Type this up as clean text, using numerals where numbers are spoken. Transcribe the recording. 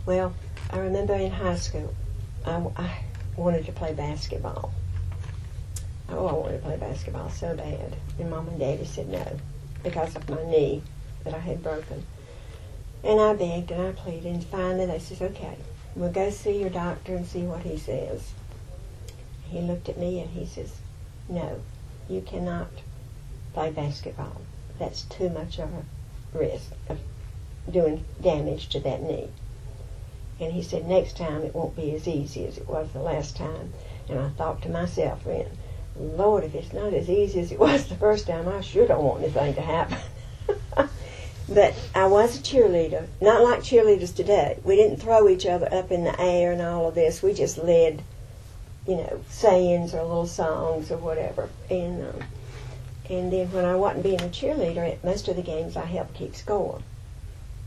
Well, I remember in high school, I wanted to play basketball. Oh, I wanted to play basketball so bad. And Mom and Daddy said no because of my knee that I had broken. And I begged and I pleaded, and finally they said, okay, we'll go see your doctor and see what he says. He looked at me and he says, no, you cannot play basketball. That's too much of a risk of doing damage to that knee. And he said, next time it won't be as easy as it was the last time. And I thought to myself then, Lord, if it's not as easy as it was the first time, I sure don't want anything to happen. But I was a cheerleader, not like cheerleaders today. We didn't throw each other up in the air and all of this. We just led, sayings or little songs or whatever. And then when I wasn't being a cheerleader, at most of the games I helped keep score.